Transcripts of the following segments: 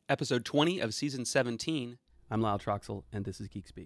episode 20 of season 17. I'm Lyle Troxel, and this is Geek Speak.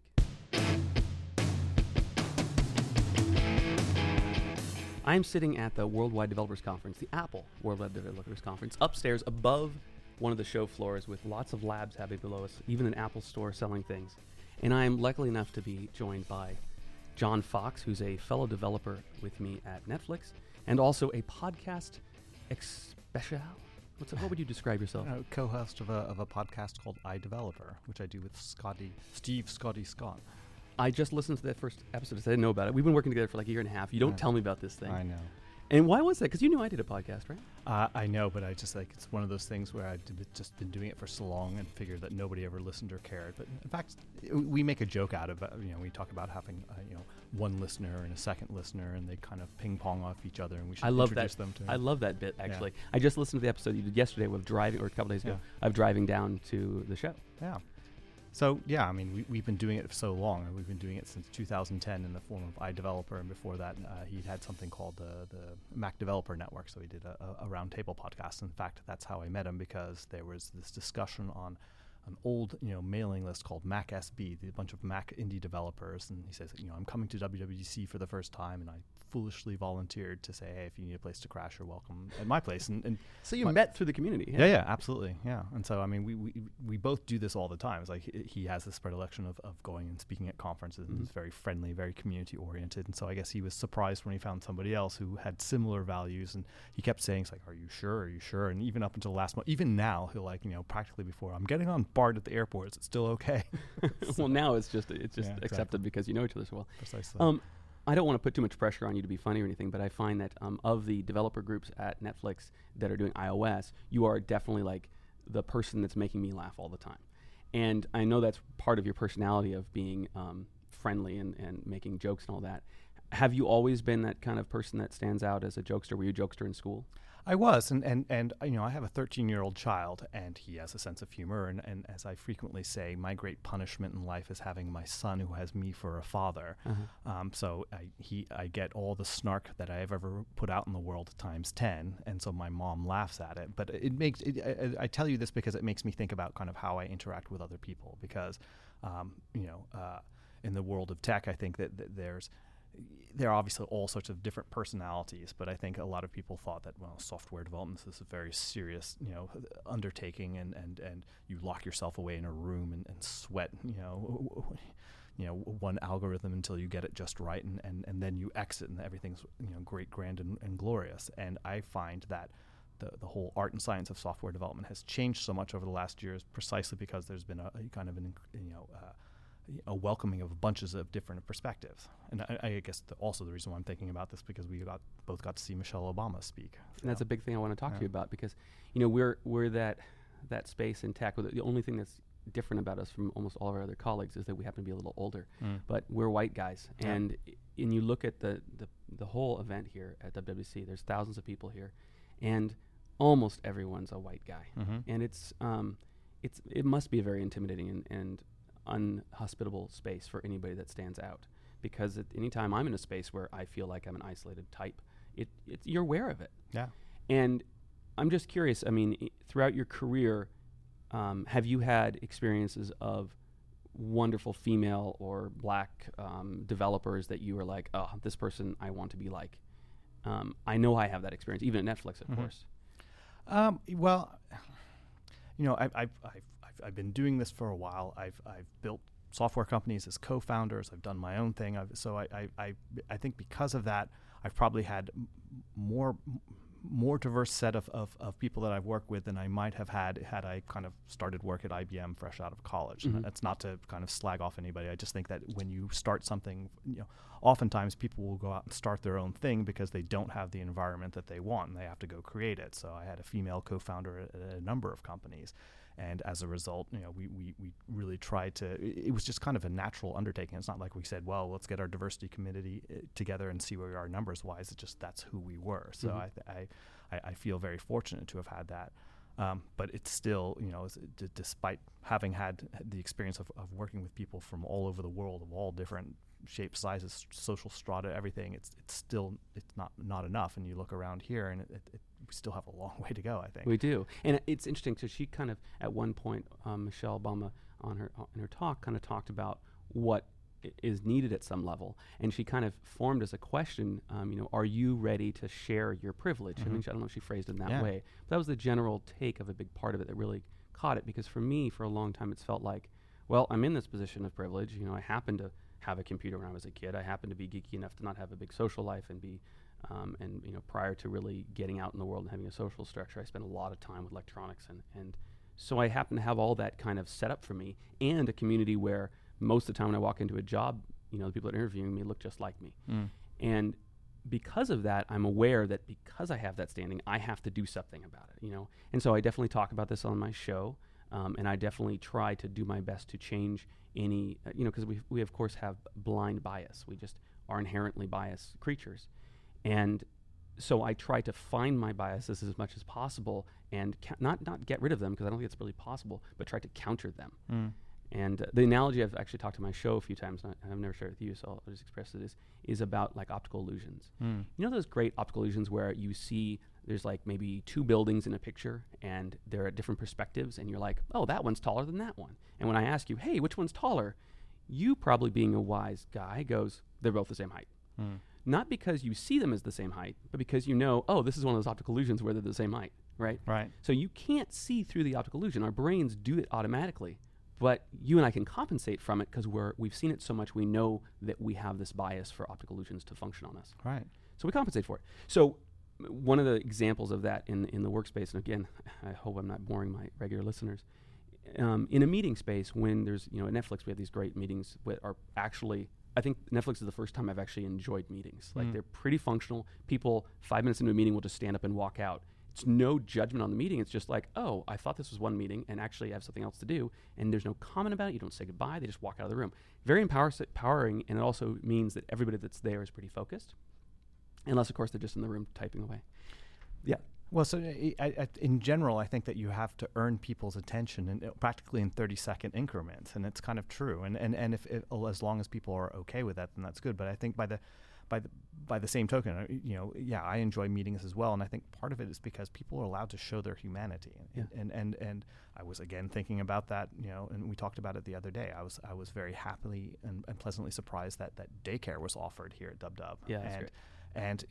I am sitting at the Worldwide Developers Conference, the Apple Worldwide Developers Conference, upstairs above one of the show floors with lots of labs happening below us, even an Apple store selling things. And I am lucky enough to be joined by John Fox, who's a fellow developer with me at Netflix, and also a podcast special. What would you describe yourself? Co-host of a podcast called iDeveloper, which I do with Steve Scott. I just listened to that first episode. I didn't know about it. We've been working together for like a year and a half. You don't tell me about this thing. I know. And why was that? Because you knew I did a podcast, right? I know, but I just it's one of those things where I've just been doing it for so long and figured that nobody ever listened or cared. But in fact, we make a joke out of it. We talk about having one listener and a second listener, and they kind of ping pong off each other, and we should introduce them to. I love that bit actually. Yeah. I just listened to the episode you did yesterday with driving, or a couple days ago, of driving down to the show. Yeah. So, we've been doing it for so long. We've been doing it since 2010 in the form of iDeveloper, and before that, he had something called the Mac Developer Network, so he did a roundtable podcast. In fact, that's how I met him, because there was this discussion on an old mailing list called Mac SB, a bunch of Mac indie developers, and he says, I'm coming to WWDC for the first time, and I foolishly volunteered to say, hey, if you need a place to crash, you're welcome at my place. And so you met through the community. Yeah, absolutely, yeah. And so we both do this all the time. It's like he has this predilection of going and speaking at conferences, and he's very friendly, very community oriented. And so I guess he was surprised when he found somebody else who had similar values, and he kept saying, it's like, are you sure? And even up until last month, even now, he'll practically before, I'm getting on BART at the airport, is it still okay? Well, now it's just accepted because you know each other so well. Precisely. I don't want to put too much pressure on you to be funny or anything, but I find that of the developer groups at Netflix that are doing iOS, you are definitely like the person that's making me laugh all the time. And I know that's part of your personality of being friendly and making jokes and all that. Have you always been that kind of person that stands out as a jokester? Were you a jokester in school? I was, and I have a 13-year-old child, and he has a sense of humor, and as I frequently say, my great punishment in life is having my son who has me for a father. So I get all the snark that I have ever put out in the world times 10, and so my mom laughs at it. But I tell you this because it makes me think about kind of how I interact with other people, because in the world of tech, I think that there are obviously all sorts of different personalities, but I think a lot of people thought that, software development is a very serious, undertaking, and you lock yourself away in a room and sweat, one algorithm until you get it just right, and then you exit and everything's, great, grand, and glorious. And I find that the whole art and science of software development has changed so much over the last years, precisely because there's been a kind of a welcoming of bunches of different perspectives. And I guess also the reason why I'm thinking about this, because we both got to see Michelle Obama speak. And that's a big thing I want to talk to you about, because we're that space in tech. The only thing that's different about us from almost all of our other colleagues is that we happen to be a little older, but we're white guys. And you look at the whole event here at WWDC, there's thousands of people here, and almost everyone's a white guy. And it must be a very intimidating and unhospitable space for anybody that stands out, because at any time I'm in a space where I feel like I'm an isolated type, you're aware of it. Yeah. And I'm just curious, throughout your career, have you had experiences of wonderful female or black developers that you were like, oh, this person I want to be like? I know I have that experience, even at Netflix, of course. I've been doing this for a while. I've built software companies as co-founders. I've done my own thing. I think because of that, I've probably had more diverse set of people that I've worked with than I might have had I kind of started work at IBM fresh out of college. And that's not to kind of slag off anybody. I just think that when you start something, oftentimes people will go out and start their own thing because they don't have the environment that they want, and they have to go create it. So I had a female co-founder at a number of companies. And as a result, we really tried to. It was just kind of a natural undertaking. It's not like we said, well, let's get our diversity committee together and see where we are numbers wise. It's just that's who we were. So I feel very fortunate to have had that. But it's still, despite having had the experience of working with people from all over the world, of all different shapes, sizes, social strata, everything. It's not enough. And you look around here, and we still have a long way to go, I think. We do. And it's interesting. So she kind of, at one point, Michelle Obama in her talk kind of talked about what is needed at some level, and she kind of formed as a question, are you ready to share your privilege? I mean, I don't know if she phrased it in that way, but that was the general take of a big part of it that really caught it, because for me, for a long time, it's felt like, well, I'm in this position of privilege. I happen to have a computer when I was a kid. I happen to be geeky enough to not have a big social life and be, prior to really getting out in the world and having a social structure, I spent a lot of time with electronics, and so I happen to have all that kind of set up for me, and a community where most of the time when I walk into a job, the people that are interviewing me look just like me. And because of that, I'm aware that because I have that standing, I have to do something about it, And so I definitely talk about this on my show, and I definitely try to do my best to change any, because we of course have blind bias. We just are inherently biased creatures. And so I try to find my biases as much as possible and not get rid of them, because I don't think it's really possible, but try to counter them. And the analogy I've actually talked to my show a few times, and I've never shared it with you, so I'll just express it, is about like optical illusions. Those great optical illusions where you see there's like maybe two buildings in a picture, and they're at different perspectives, and you're like, oh, that one's taller than that one. And when I ask you, hey, which one's taller? You, probably being a wise guy, goes, they're both the same height. Not because you see them as the same height, but because oh, this is one of those optical illusions where they're the same height, right? Right. So you can't see through the optical illusion. Our brains do it automatically. But you and I can compensate from it because we've seen it so much. We know that we have this bias for optical illusions to function on us. Right. So we compensate for it. So one of the examples of that in the workspace, and again, I hope I'm not boring my regular listeners, in a meeting space, when there's, at Netflix, we have these great meetings that are actually, I think Netflix is the first time I've actually enjoyed meetings. Like, they're pretty functional. People 5 minutes into a meeting will just stand up and walk out. It's no judgment on the meeting. It's just like, oh, I thought this was one meeting, and actually I have something else to do. And there's no comment about it. You don't say goodbye. They just walk out of the room. Very empowering, and it also means that everybody that's there is pretty focused. Unless, of course, they're just in the room typing away. Yeah. Well, so in general, I think that you have to earn people's attention practically in 30-second increments, and it's kind of true. And if as long as people are okay with that, then that's good. But I think by the same token, I enjoy meetings as well, and I think part of it is because people are allowed to show their humanity. And I was again thinking about that, and we talked about it the other day. I was very happily and pleasantly surprised that daycare was offered here at Dub Dub. Yeah, that's great. And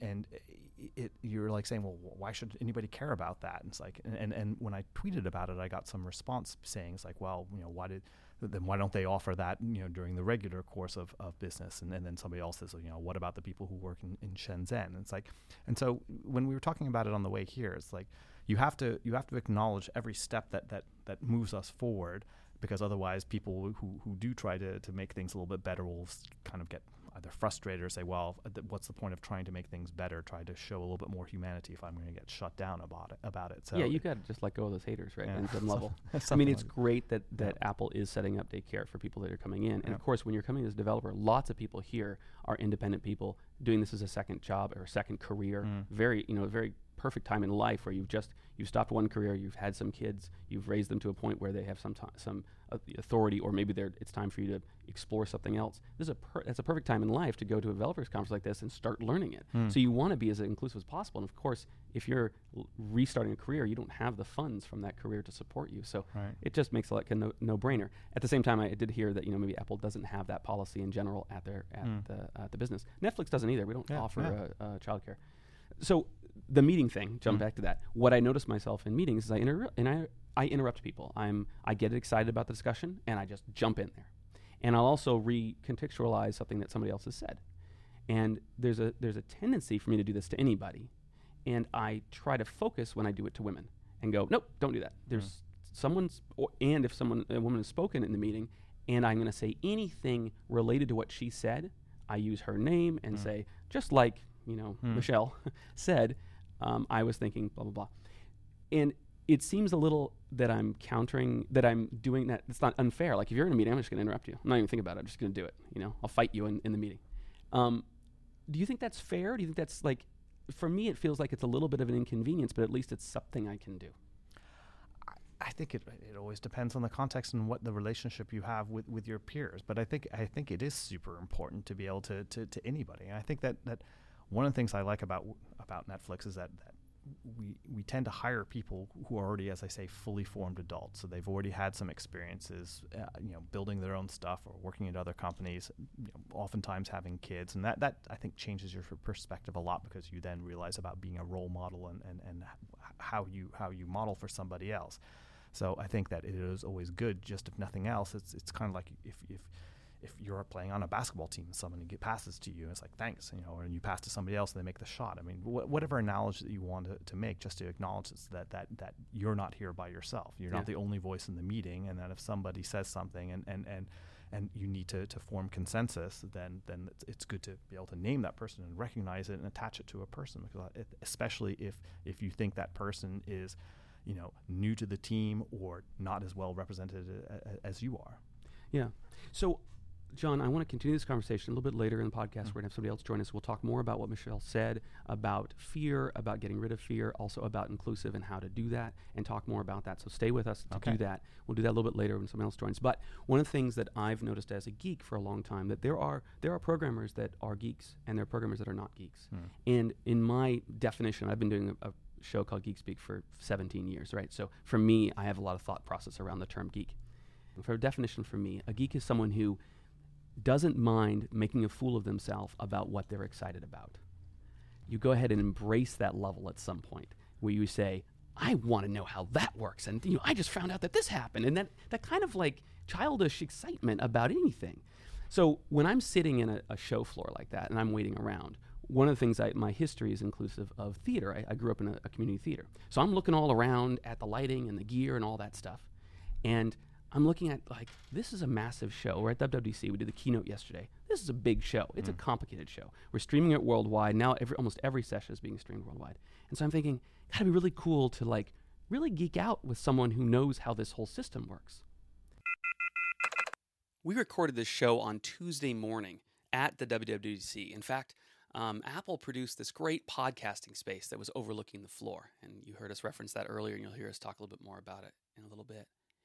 you're like saying, well, why should anybody care about that? And it's like, and when I tweeted about it, I got some response saying, it's like, well, why don't they offer that, during the regular course of business? And then somebody else says, what about the people who work in Shenzhen? And it's like, and so when we were talking about it on the way here, it's like, you have to acknowledge every step that moves us forward, because otherwise people who do try to make things a little bit better will kind of get either frustrated or say, well, what's the point of trying to make things better? Try to show a little bit more humanity if I'm going to get shut down about it. So yeah, you got to just let go of those haters, right? On some level. I mean, it's great that Apple is setting up daycare for people that are coming in. And of course, when you're coming as a developer, lots of people here are independent people doing this as a second job or a second career. Very perfect time in life where you've stopped one career, you've had some kids, you've raised them to a point where they have some authority, or maybe it's time for you to explore something else. That's a perfect time in life to go to a developers conference like this and start learning it. So you want to be as inclusive as possible. And of course, if you're restarting a career, you don't have the funds from that career to support you. So it just makes it like a no-brainer. At the same time, I did hear that maybe Apple doesn't have that policy in general at the business. Netflix doesn't either. We don't offer childcare. So the meeting thing, jump back to that. What I notice myself in meetings is I interrupt people. I get excited about the discussion, and I just jump in there. And I'll also recontextualize something that somebody else has said. And there's a tendency for me to do this to anybody, and I try to focus when I do it to women and go, nope, don't do that. There's a woman has spoken in the meeting, and I'm going to say anything related to what she said, I use her name and say, just like Michelle said, I was thinking blah, blah, blah. And it seems a little that I'm countering, that I'm doing that. It's not unfair. Like, if you're in a meeting, I'm just going to interrupt you. I'm not even thinking about it. I'm just going to do it. I'll fight you in the meeting. Do you think that's fair? Do you think that's like, for me, it feels like it's a little bit of an inconvenience, but at least it's something I can do. I think it always depends on the context and what the relationship you have with your peers. But I think it is super important to be able to anybody. And I think that one of the things I like about Netflix is that we tend to hire people who are already, as I say, fully formed adults. So they've already had some experiences, building their own stuff or working at other companies, oftentimes having kids. And that I think changes your perspective a lot, because you then realize about being a role model and how you model for somebody else. So I think that it is always good, just if nothing else, it's kind of like if you're playing on a basketball team and someone passes to you, it's like, thanks, and you pass to somebody else and they make the shot. I mean, whatever analogy that you want to make, just to acknowledge that you're not here by yourself. You're not the only voice in the meeting, and that if somebody says something and you need to form consensus, then it's good to be able to name that person and recognize it and attach it to a person, because especially if you think that person is new to the team or not as well represented as you are. Yeah. So, John, I want to continue this conversation a little bit later in the podcast. We're going to have somebody else join us. We'll talk more about what Michelle said about fear, about getting rid of fear, also about inclusive and how to do that, and talk more about that. So stay with us to do that. We'll do that a little bit later when someone else joins. But one of the things that I've noticed as a geek for a long time, that there are programmers that are geeks and there are programmers that are not geeks. And in my definition, I've been doing a show called Geek Speak for 17 years, right? So for me, I have a lot of thought process around the term geek. And for a definition for me, a geek is someone who doesn't mind making a fool of themselves about what they're excited about. You go ahead and embrace that level at some point where you say, I want to know how that works. And I just found out that this happened. And that kind of like childish excitement about anything. So when I'm sitting in a show floor like that and I'm waiting around, one of the things my history is inclusive of theater. I grew up in a community theater. So I'm looking all around at the lighting and the gear and all that stuff. And I'm looking at, like, this is a massive show. We're at WWDC. We did the keynote yesterday. This is a big show. It's a complicated show. We're streaming it worldwide. Now almost every session is being streamed worldwide. And so I'm thinking, gotta be really cool to, like, really geek out with someone who knows how this whole system works. We recorded this show on Tuesday morning at the WWDC. In fact, Apple produced this great podcasting space that was overlooking the floor. And you heard us reference that earlier, and you'll hear us talk a little bit more about it in a little bit.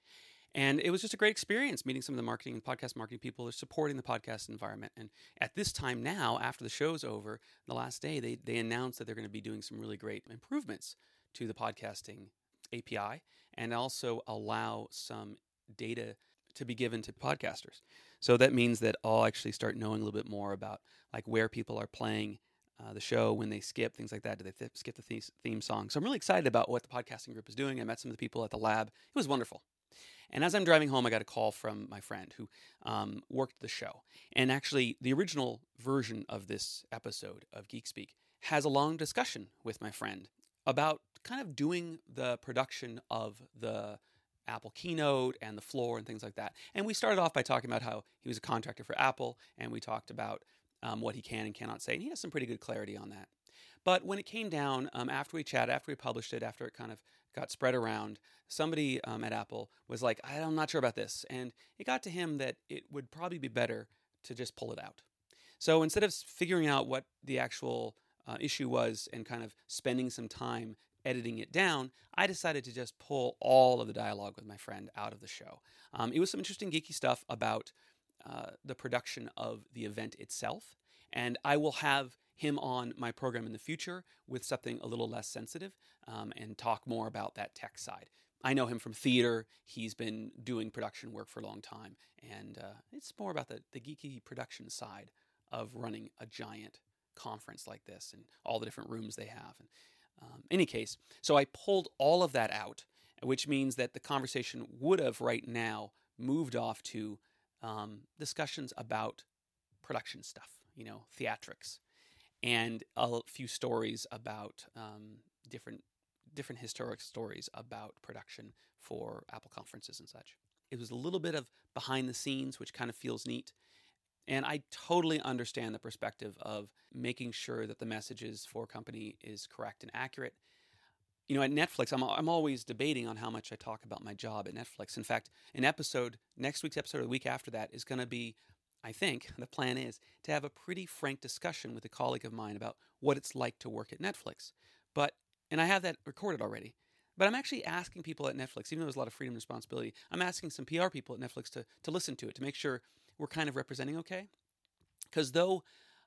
And it was just a great experience meeting some of the marketing and podcast marketing people who are supporting the podcast environment. And at this time now, after the show's over, the last day, they announced that they're going to be doing some really great improvements to the podcasting API and also allow some data to be given to podcasters. So that means that I'll actually start knowing a little bit more about like where people are playing the show, when they skip, things like that. Do they skip the theme song? So I'm really excited about what the podcasting group is doing. I met some of the people at the lab. It was wonderful. And as I'm driving home, I got a call from my friend who worked the show. And actually, the original version of this episode of Geek Speak has a long discussion with my friend about kind of doing the production of the Apple keynote and the floor and things like that. And we started off by talking about how he was a contractor for Apple, and we talked about what he can and cannot say. And he has some pretty good clarity on that. But when it came down, after we chatted, after we published it, after it kind of got spread around, somebody at Apple was like, I'm not sure about this. And it got to him that it would probably be better to just pull it out. So instead of figuring out what the actual issue was and kind of spending some time editing it down, I decided to just pull all of the dialogue with my friend out of the show. It was some interesting geeky stuff about the production of the event itself. And I will have him on my program in the future with something a little less sensitive and talk more about that tech side. I know him from theater. He's been doing production work for a long time. And it's more about the geeky production side of running a giant conference like this and all the different rooms they have. And any case, so I pulled all of that out, which means that the conversation would have right now moved off to discussions about production stuff, theatrics, and a few stories about different historic stories about production for Apple conferences and such. It was a little bit of behind the scenes, which kind of feels neat. And I totally understand the perspective of making sure that the messages for a company is correct and accurate. At Netflix, I'm always debating on how much I talk about my job at Netflix. In fact, next week's episode, or the week after that, is going to be, I think, the plan is to have a pretty frank discussion with a colleague of mine about what it's like to work at Netflix. And I have that recorded already. But I'm actually asking people at Netflix, even though there's a lot of freedom and responsibility, I'm asking some PR people at Netflix to listen to it, to make sure we're kind of representing okay. Because though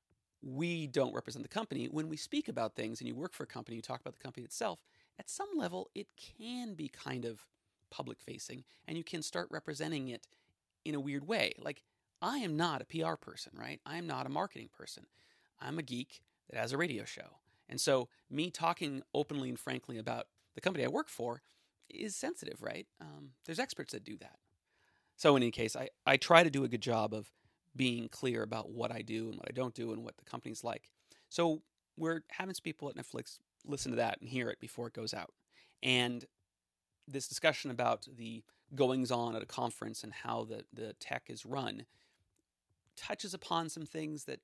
we don't represent the company, when we speak about things and you work for a company, you talk about the company itself, at some level it can be kind of public facing, and you can start representing it in a weird way. Like, I am not a PR person, right? I am not a marketing person. I'm a geek that has a radio show. And so me talking openly and frankly about the company I work for is sensitive, right? There's experts that do that. So in any case, I try to do a good job of being clear about what I do and what I don't do and what the company's like. So we're having some people at Netflix listen to that and hear it before it goes out. And this discussion about the goings-on at a conference and how the tech is run touches upon some things that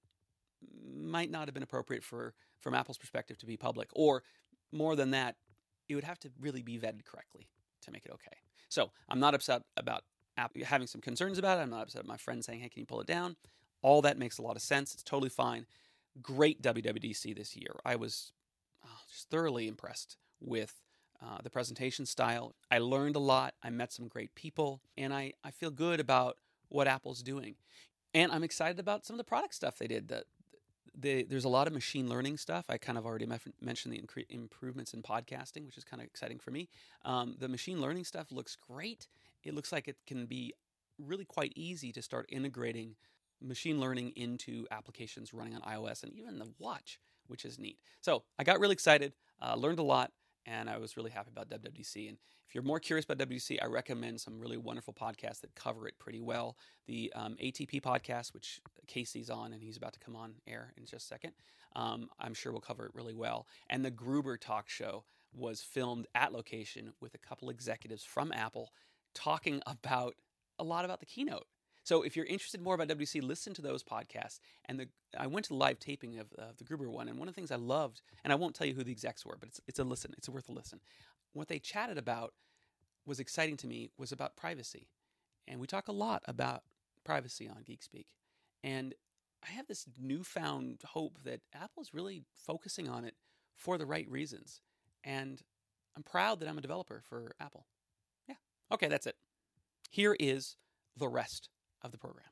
might not have been appropriate from Apple's perspective to be public. Or more than that, it would have to really be vetted correctly to make it okay. So I'm not upset about having some concerns about it. I'm not upset at my friend saying, hey, can you pull it down? All that makes a lot of sense. It's totally fine. Great WWDC this year. I was just thoroughly impressed with the presentation style. I learned a lot. I met some great people. And I feel good about what Apple's doing. And I'm excited about some of the product stuff they did. There's a lot of machine learning stuff. I kind of already mentioned the improvements in podcasting, which is kind of exciting for me. The machine learning stuff looks great. It looks like it can be really quite easy to start integrating machine learning into applications running on iOS and even the watch, which is neat. So I got really excited, learned a lot, and I was really happy about WWDC. And if you're more curious about WWDC, I recommend some really wonderful podcasts that cover it pretty well. The ATP podcast, which Casey's on, and he's about to come on air in just a second, I'm sure will cover it really well. And the Gruber Talk Show was filmed at location with a couple executives from Apple talking about a lot about the keynote. So if you're interested more about WWDC, listen to those podcasts. And I went to the live taping of the Gruber one, and one of the things I loved, and I won't tell you who the execs were, but it's a listen. It's worth a listen. What they chatted about was exciting to me was about privacy. And we talk a lot about privacy on GeekSpeak. And I have this newfound hope that Apple is really focusing on it for the right reasons. And I'm proud that I'm a developer for Apple. Yeah. Okay, that's it. Here is the rest of the program.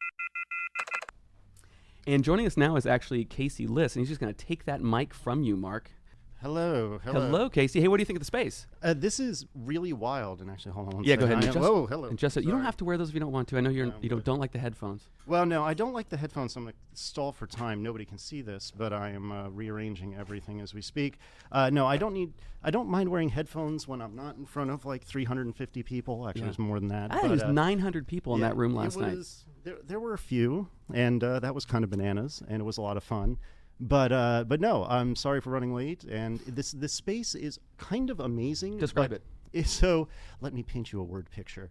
And joining us now is actually Casey Liss, and he's just going to take that mic from you, Mark. Hello. Hello, Casey. Hey, what do you think of the space? This is really wild. And actually, hold on one second. Go ahead. And Whoa, hello. And just you don't have to wear those if you don't want to. I know you don't like the headphones. Well, no, I don't like the headphones. So I'm going to stall for time. Nobody can see this, but I am rearranging everything as we speak. No, I don't mind wearing headphones when I'm not in front of like 350 people. Actually, there's more than that. There was 900 people in that room last night. There were a few, and that was kind of bananas, and it was a lot of fun. But no, I'm sorry for running late, and this space is kind of amazing. Describe it. So let me paint you a word picture.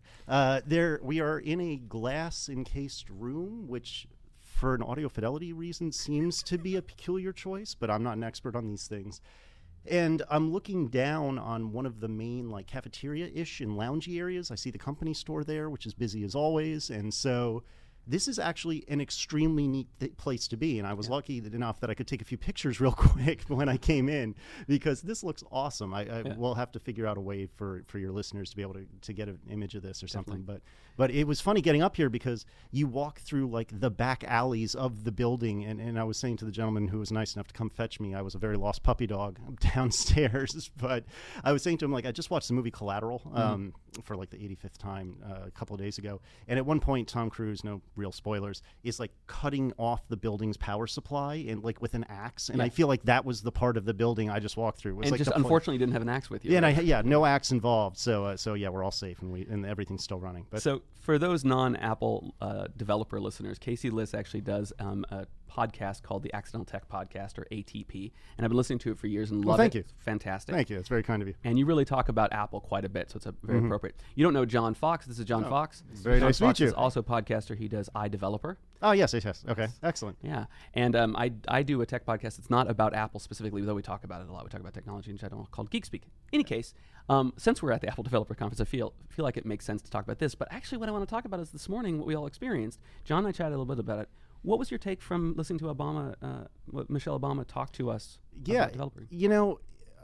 We are in a glass encased room, which for an audio fidelity reason seems to be a peculiar choice, but I'm not an expert on these things. And I'm looking down on one of the main like cafeteria-ish and loungy areas. I see the company store there, which is busy as always, and so this is actually an extremely neat place to be, and I was lucky enough that I could take a few pictures real quick when I came in, because this looks awesome. I will have to figure out a way for your listeners to be able to get an image of this or something. But it was funny getting up here because you walk through like the back alleys of the building, and I was saying to the gentleman who was nice enough to come fetch me, I was a very lost puppy dog downstairs, but I was saying to him, like, I just watched the movie Collateral for like the 85th time a couple of days ago, and at one point Tom Cruise, no real spoilers, is like cutting off the building's power supply and like with an axe, and I feel like that was the part of the building I just walked through. It was and like just unfortunately didn't have an axe with you. Yeah, right? and no axe involved. So yeah, we're all safe and everything's still running. But so for those non-Apple developer listeners, Casey Liss actually does a podcast called the Accidental Tech Podcast, or ATP, and I've been listening to it for years and love it. Thank you. It's fantastic. Thank you. It's very kind of you. And you really talk about Apple quite a bit, so it's a very appropriate. You don't know John Fox. This is John Fox. Very John nice to Fox meet you. is also a podcaster. He does iDeveloper. Oh, yes. Okay, excellent. Yeah, and I do a tech podcast. It's not about Apple specifically, though we talk about it a lot. We talk about technology in general, called GeekSpeak. In any case, since we're at the Apple Developer Conference, I feel like it makes sense to talk about this. But actually, what I want to talk about is this morning what we all experienced. John and I chatted a little bit about it. What was your take from listening to what Michelle Obama talk to us about developing? You know,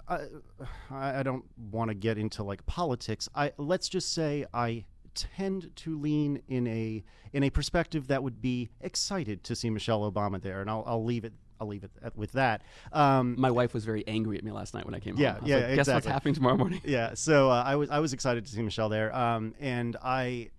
I don't want to get into like politics. Let's just say I tend to lean in a perspective that would be excited to see Michelle Obama there, and I'll leave it with that. My wife was very angry at me last night when I came home. I was like, exactly. Guess what's happening tomorrow morning? Yeah, so I was excited to see Michelle there, and I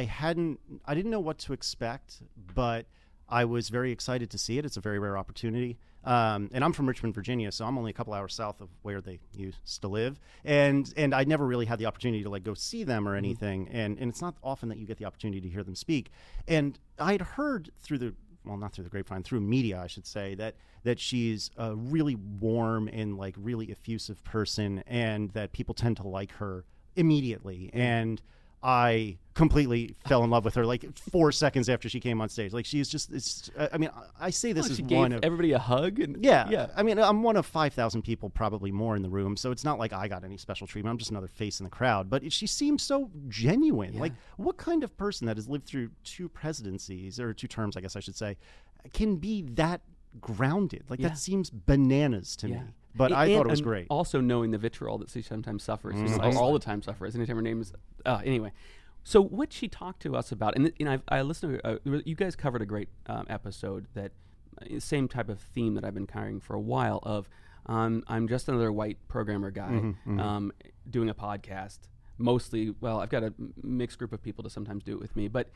didn't know what to expect, but I was very excited to see it. It's a very rare opportunity. And I'm from Richmond, Virginia, so I'm only a couple hours south of where they used to live. And I never really had the opportunity to like go see them or anything. And it's not often that you get the opportunity to hear them speak. And I'd heard not through the grapevine, through media, I should say, that she's a really warm and like really effusive person, and that people tend to like her immediately. And I completely fell in love with her like 4 seconds after she came on stage. Like she's just, I mean, I say this as one of everybody a hug. And yeah. I mean, I'm one of 5,000 people, probably more in the room. So it's not like I got any special treatment. I'm just another face in the crowd. But she seems so genuine. Yeah. Like what kind of person that has lived through 2 presidencies, or 2 terms, I guess I should say, can be that grounded? Like that seems bananas to me. But I thought it was great. Also knowing the vitriol that she sometimes suffers, all the time suffers. Anytime her name is anyway. So what she talked to us about, and I listened to you guys covered a great episode that same type of theme that I've been carrying for a while of I'm just another white programmer guy doing a podcast. Mostly, well, I've got a mixed group of people to sometimes do it with me, but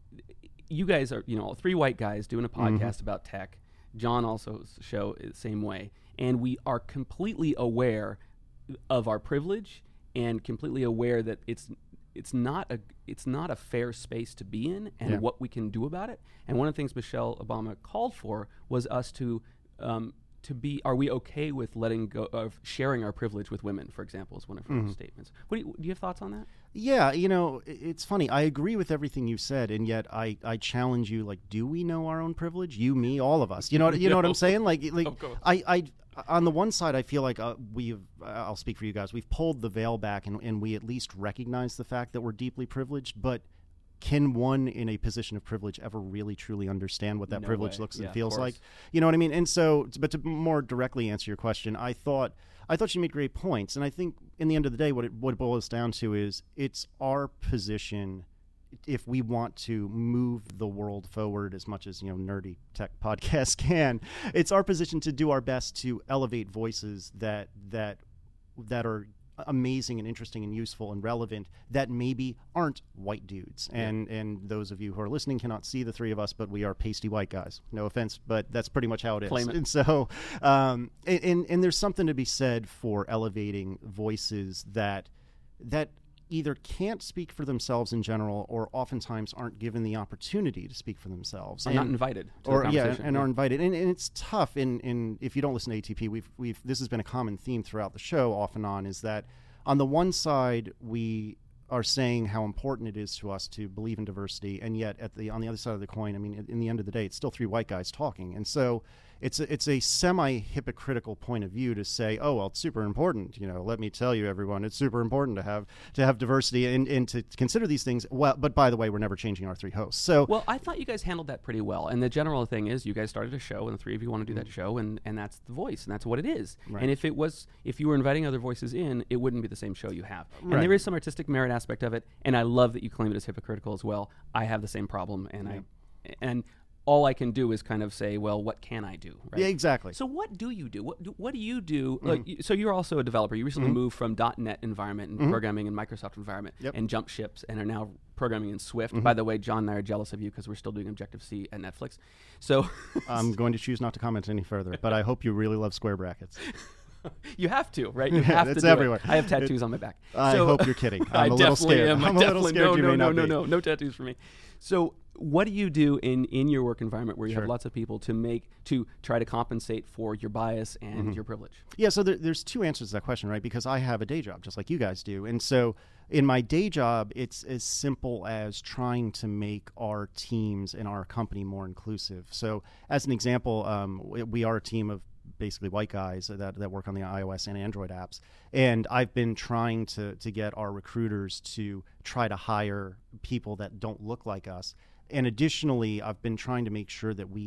you guys are 3 white guys doing a podcast about tech. John also show the same way. And we are completely aware of our privilege and completely aware that it's not a fair space to be in, and what we can do about it. And one of the things Michelle Obama called for was us to be, are we okay with letting go of sharing our privilege with women, for example, is one of her statements. Do you have thoughts on that? Yeah, it's funny. I agree with everything you said, and yet I challenge you. Like, do we know our own privilege? You, me, all of us. You know what I'm saying? Like I on the one side, I feel like I'll speak for you guys. We've pulled the veil back, and we at least recognize the fact that we're deeply privileged. But can one in a position of privilege ever really truly understand what that privilege looks and feels like? You know what I mean? And so, but to more directly answer your question, I thought she made great points. And I think in the end of the day, what it boils down to is it's our position, if we want to move the world forward as much as nerdy tech podcasts can, it's our position to do our best to elevate voices that are amazing and interesting and useful and relevant that maybe aren't white dudes. And those of you who are listening cannot see the 3 of us, but we are pasty white guys. No offense, but that's pretty much how it is. Claim it. And so, and there's something to be said for elevating voices that either can't speak for themselves in general, or oftentimes aren't given the opportunity to speak for themselves, or not invited to the conversation. Are invited, and it's tough. And if you don't listen to ATP, we've this has been a common theme throughout the show, off and on, is that on the one side we are saying how important it is to us to believe in diversity, and yet on the other side of the coin, I mean, in the end of the day, it's still 3 white guys talking, and so it's a semi-hypocritical point of view to say, oh, well, it's super important. Let me tell you, everyone, it's super important to have diversity and to consider these things. Well, but by the way, we're never changing our 3 hosts. So, well, I thought you guys handled that pretty well. And the general thing is, you guys started a show, and the 3 of you want to do that show, and that's the voice, and that's what it is. Right. And if you were inviting other voices in, it wouldn't be the same show you have. And there is some artistic merit aspect of it, and I love that you claim it as hypocritical as well. I have the same problem, and all I can do is kind of say, well, what can I do? Right? Yeah, exactly. So what do you do? What do you do? Like, so you're also a developer. You recently moved from .NET environment and programming in Microsoft environment and jumped ships and are now programming in Swift. By the way, John and I are jealous of you because we're still doing Objective-C at Netflix. So I'm going to choose not to comment any further, but I hope you really love square brackets. You have to, right? You have to do everywhere. I have tattoos on my back. I hope you're kidding. I'm a little scared. I'm a little scared. No tattoos for me. So what do you do in your work environment where you have lots of people to try to compensate for your bias and your privilege? Yeah, so there's 2 answers to that question, right? Because I have a day job just like you guys do. And so in my day job, it's as simple as trying to make our teams and our company more inclusive. So as an example, we are a team of basically white guys that work on the iOS and Android apps. And I've been trying to get our recruiters to try to hire people that don't look like us. And additionally, I've been trying to make sure that we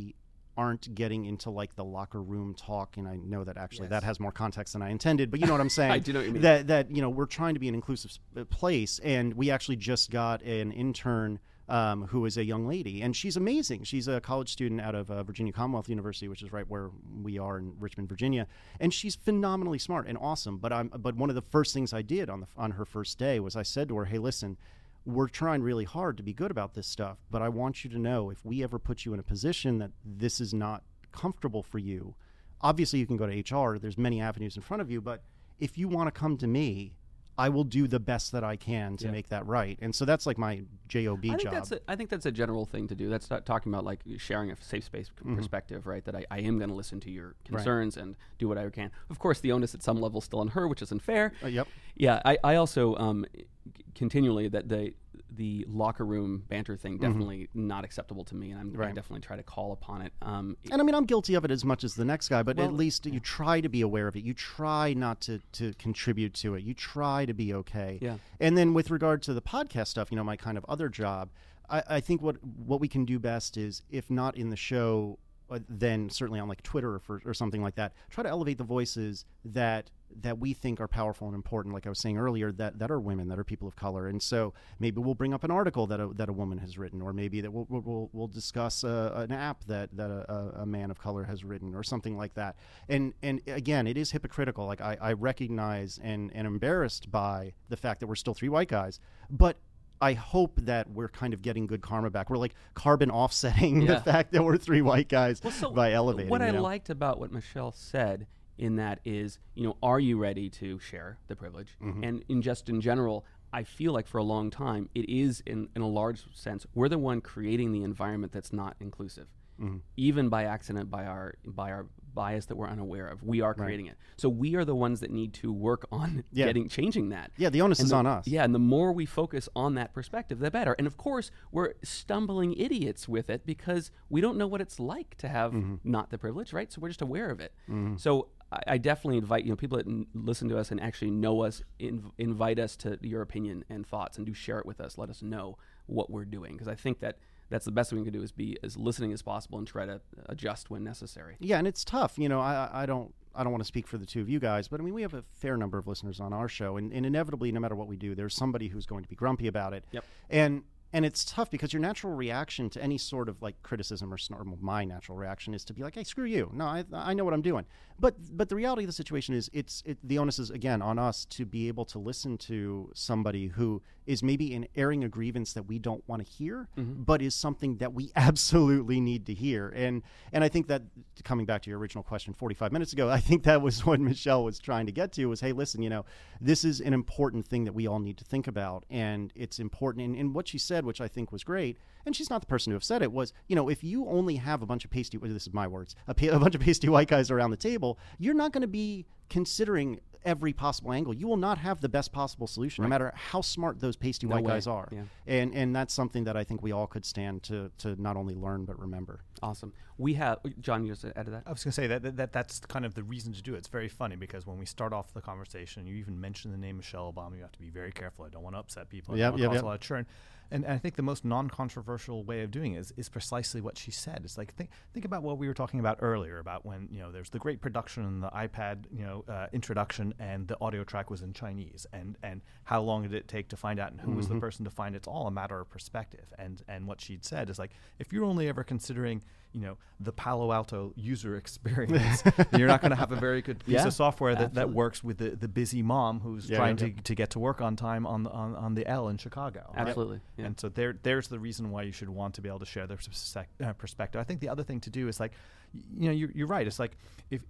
aren't getting into like the locker room talk, and I know that actually Yes. that has more context than I intended, but you know what I'm saying. I do know what you mean. That you know, we're trying to be an inclusive place, and we actually just got an intern who is a young lady, and she's amazing. She's a college student out of Virginia Commonwealth University, which is right where we are in Richmond, Virginia, and she's phenomenally smart and awesome. But one of the first things I did on her first day was I said to her, "Hey, listen, we're trying really hard to be good about this stuff, but I want you to know if we ever put you in a position that this is not comfortable for you, obviously you can go to HR. There's many avenues in front of you, but if you want to come to me, I will do the best that I can to make that right." And so that's like my JOB job. I think that's a general thing to do. That's not talking about like sharing a safe space perspective, right? That I am going to listen to your concerns and do what I can. Of course, the onus at some level is still on her, which isn't fair. Yep. Yeah, I also continually that the locker room banter thing definitely not acceptable to me, and I definitely try to call upon it. And I mean, I'm guilty of it as much as the next guy, but at least you try to be aware of it. You try not to contribute to it. You try to be okay. Yeah. And then with regard to the podcast stuff, you know, my kind of other job, I think what we can do best is, if not in the show, then certainly on like Twitter or something like that, try to elevate the voices that we think are powerful and important, like I was saying earlier, that are women, that are people of color. And so maybe we'll bring up an article that a woman has written, or maybe that we'll discuss an app that a man of color has written, or something like that. And again, it is hypocritical. Like I recognize and embarrassed by the fact that we're still three white guys, but I hope that we're kind of getting good karma back. We're like carbon offsetting the fact that we're three white guys by elevating. What I liked about what Michelle said in that is, you know, are you ready to share the privilege? And in general, I feel like for a long time, it is in a large sense, we're the one creating the environment that's not inclusive. Even by accident, by our bias that we're unaware of, we are creating it. So we are the ones that need to work on changing that. Yeah, the onus is on us. Yeah, and the more we focus on that perspective, the better. And of course, we're stumbling idiots with it because we don't know what it's like to have not the privilege, right? So we're just aware of it. So I definitely invite, you know, people that listen to us and actually know us, invite us to your opinion and thoughts, and do share it with us. Let us know what we're doing, because I think that's the best thing we can do, is be as listening as possible and try to adjust when necessary. Yeah, and it's tough. You know, I don't want to speak for the two of you guys, but I mean, we have a fair number of listeners on our show, and inevitably, no matter what we do, there's somebody who's going to be grumpy about it. Yep. And it's tough, because your natural reaction to any sort of like criticism, or my natural reaction is to be like, "Hey, screw you. No, I know what I'm doing." But the reality of the situation is, the onus is again on us to be able to listen to somebody who is maybe airing a grievance that we don't want to hear, but is something that we absolutely need to hear. And I think that, coming back to your original question 45 minutes ago, I think that was what Michelle was trying to get to, was, hey, listen, you know, this is an important thing that we all need to think about, and it's important. And what she said, which I think was great, and she's not the person to have said it, was, you know, if you only have a bunch of pasty, this is my words, a bunch of pasty white guys around the table, you're not going to be considering every possible angle. You will not have the best possible solution, no matter how smart those pasty white guys are. Yeah. And that's something that I think we all could stand to not only learn but remember. Awesome. We have John. You just added that. I was going to say that's kind of the reason to do it. It's very funny, because when we start off the conversation, you even mention the name Michelle Obama. You have to be very careful. I don't want to upset people. I don't want to cause a lot of churn. And I think the most non-controversial way of doing it is precisely what she said. It's like, think about what we were talking about earlier, about when, you know, there's the great production in the iPad, you know, introduction, and the audio track was in Chinese, and how long did it take to find out, and who was the person to find it? It's all a matter of perspective. And what she'd said is, like, if you're only ever considering, you know, the Palo Alto user experience, you're not going to have a very good piece of software that works with the busy mom who's trying to get to work on time on the L in Chicago. Absolutely. Right? Yeah. And so there's the reason why you should want to be able to share their perspective. I think the other thing to do is, like, you know, you're right. It's like,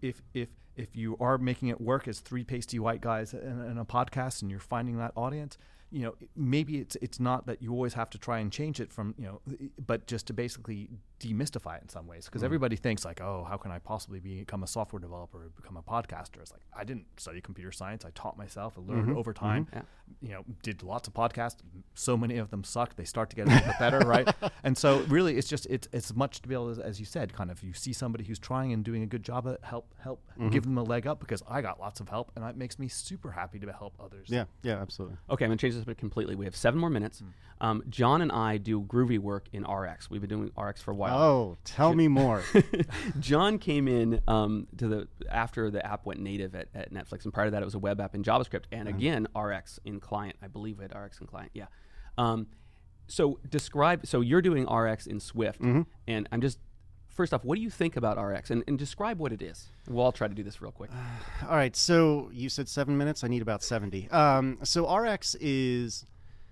if you are making it work as three pasty white guys in a podcast, and you're finding that audience, you know, maybe it's not that you always have to try and change it from, you know, but just to basically demystify it in some ways, because everybody thinks like, oh, how can I possibly become a software developer or become a podcaster? It's like, I didn't study computer science. I taught myself. I learned over time. You know, did lots of podcasts. So many of them suck. They start to get a little bit better, right? And so really, it's just it's much to be able to, as you said, kind of, you see somebody who's trying and doing a good job, help give them a leg up, because I got lots of help, and that makes me super happy to help others. Yeah, absolutely. Okay, I'm going to change the this up completely. We have 7 more minutes. John and I do Groovy work in RX. We've been doing RX for a while. Oh, tell me more. John came in after the app went native at Netflix, and prior to that, it was a web app in JavaScript, and again, RX in client. I believe we had RX in client. Yeah. So you're doing RX in Swift, and I'm just. First off, what do you think about RX? And describe what it is. We'll all try to do this real quick. All right. So you said 7 minutes. I need about 70. So RX is,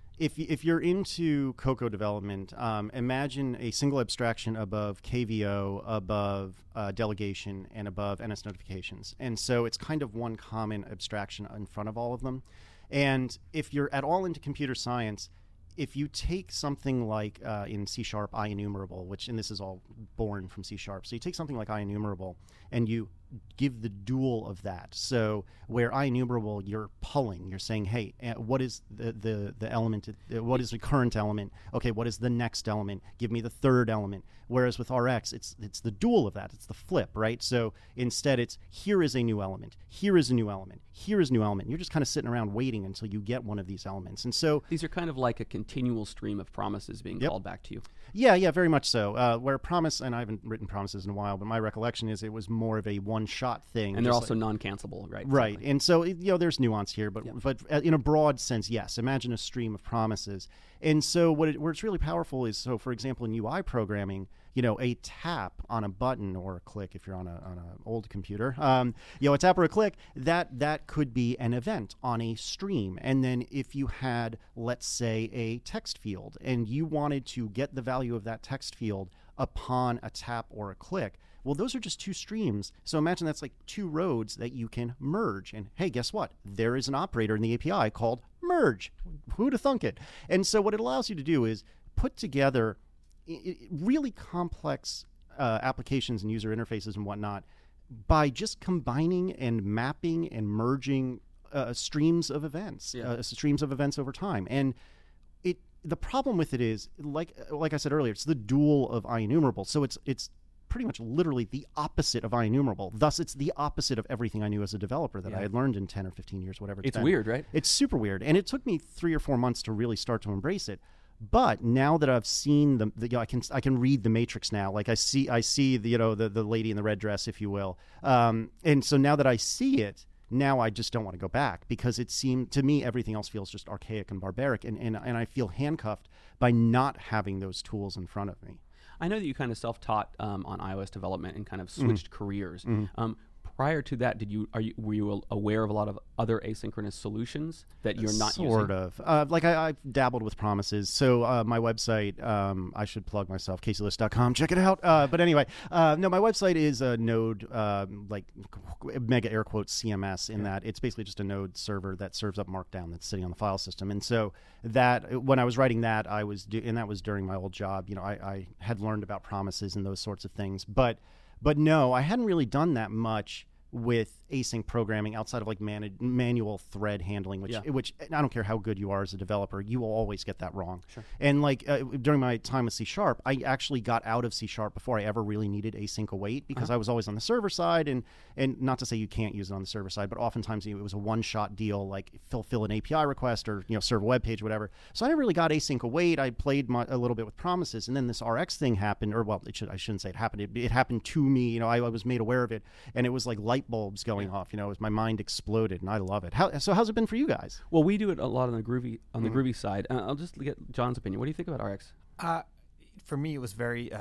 if you're into Cocoa development, imagine a single abstraction above KVO, above delegation, and above NS notifications. And so it's kind of one common abstraction in front of all of them. And if you're at all into computer science, if you take something like in C# IEnumerable, and this is all born from C#, so you take something like IEnumerable and you give the dual of that. So where IEnumerable, you're pulling, you're saying, hey, what is the element? What is the current element? Okay, what is the next element? Give me the third element. Whereas with RX, it's the dual of that. It's the flip, right? So instead, it's here is a new element, here is a new element, here is a new element. You're just kind of sitting around waiting until you get one of these elements. And so these are kind of like a continual stream of promises being called back to you. Yeah, very much so. Where promise, and I haven't written promises in a while, but my recollection is it was more of a one-shot thing. And they're also non-cancelable, right? Right. Exactly. And so, there's nuance here, but in a broad sense, yes. Imagine a stream of promises. And so where it's really powerful is, so for example, in UI programming, a tap on a button or a click if you're on an old computer, a tap or a click, that could be an event on a stream. And then if you had, let's say, a text field and you wanted to get the value of that text field upon a tap or a click, well, those are just 2 streams. So imagine that's like 2 roads that you can merge. And hey, guess what? There is an operator in the API called merge. Who'd have thunk it? And so what it allows you to do is put together really complex applications and user interfaces and whatnot by just combining and mapping and merging streams of events, streams of events over time. And the problem with it is, like I said earlier, it's the dual of IEnumerable. So it's pretty much literally the opposite of IEnumerable. Thus, it's the opposite of everything I knew as a developer that I had learned in 10 or 15 years, whatever it's been. Weird, right? It's super weird. And it took me 3 or 4 months to really start to embrace it. But now that I've seen I can read the matrix now. Like I see the lady in the red dress, if you will. And so now that I see it, now I just don't want to go back because it seemed to me everything else feels just archaic and barbaric, and I feel handcuffed by not having those tools in front of me. I know that you kind of self-taught on iOS development and kind of switched careers. Prior to that, were you aware of a lot of other asynchronous solutions that you're not using? Sort of. I've dabbled with promises. So my website, I should plug myself, caseylist.com. Check it out. But anyway, no, my website is a Node, mega air quotes CMS, in that it's basically just a Node server that serves up Markdown that's sitting on the file system. And so that when I was writing that, and that was during my old job. I had learned about promises and those sorts of things, but no, I hadn't really done that much with async programming outside of like manual thread handling, which I don't care how good you are as a developer, you will always get that wrong. Sure. And during my time with C#, I actually got out of C# before I ever really needed async await because I was always on the server side, and not to say you can't use it on the server side, but oftentimes it was a one-shot deal, like fulfill an API request or serve a web page, whatever. So I never really got async await. I played a little bit with promises, and then this RX thing happened, I shouldn't say it happened. It happened to me. I was made aware of it, and it was like light bulbs going off. As my mind exploded, and I love it. How's it been for you guys? Well, we do it a lot on the Groovy side. I'll just get John's opinion. What do you think about RX? For me, it was very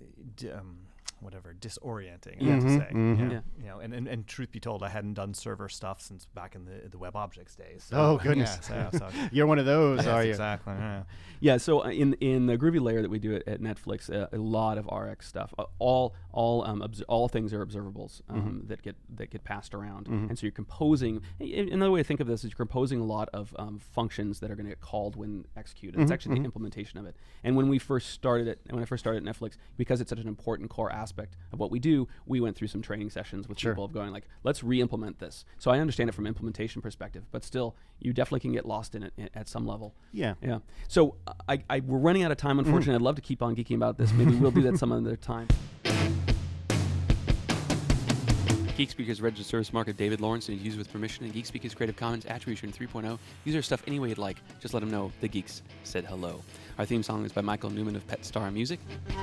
disorienting, I have to say. And truth be told, I hadn't done server stuff since back in the WebObjects days. So, oh goodness, you're one of those, are you? Exactly. Yeah. So in the Groovy layer that we do at Netflix, a lot of RX stuff. All things are observables that get passed around, and so you're composing. Another way to think of this is you're composing a lot of functions that are going to get called when executed. It's actually the implementation of it. And when I first started at Netflix, because it's such an important core aspect of what we do, we went through some training sessions with people of going like, let's re-implement this. So I understand it from an implementation perspective, but still, you definitely can get lost in it at some level. Yeah. So we're running out of time, unfortunately. I'd love to keep on geeking about this. Maybe we'll do that some other time. GeekSpeak is registered service mark of David Lawrence and is used with permission, and GeekSpeak is Creative Commons Attribution 3.0. Use our stuff any way you'd like. Just let them know the geeks said hello. Our theme song is by Michael Newman of Pet Star Music.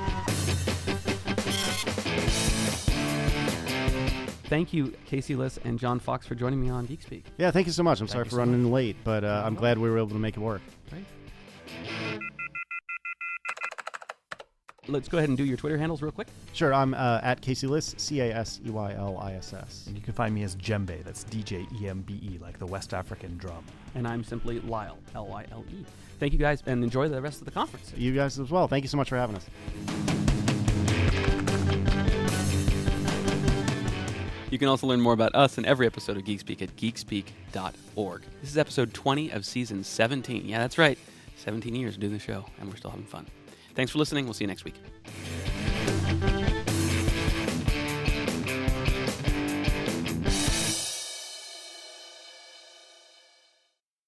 Thank you, Casey Liss and John Fox, for joining me on GeekSpeak. Yeah, thank you so much. I'm sorry for running late, but I'm glad we were able to make it work. Right. Let's go ahead and do your Twitter handles real quick. Sure, I'm at Casey Liss, CASEYLISS. And you can find me as Djembe, that's DJEMBE, like the West African drum. And I'm simply Lyle, Lyle. Thank you guys, and enjoy the rest of the conference. You guys as well. Thank you so much for having us. You can also learn more about us in every episode of GeekSpeak at geekspeak.org. This is episode 20 of season 17. Yeah, that's right. 17 years doing the show, and we're still having fun. Thanks for listening. We'll see you next week.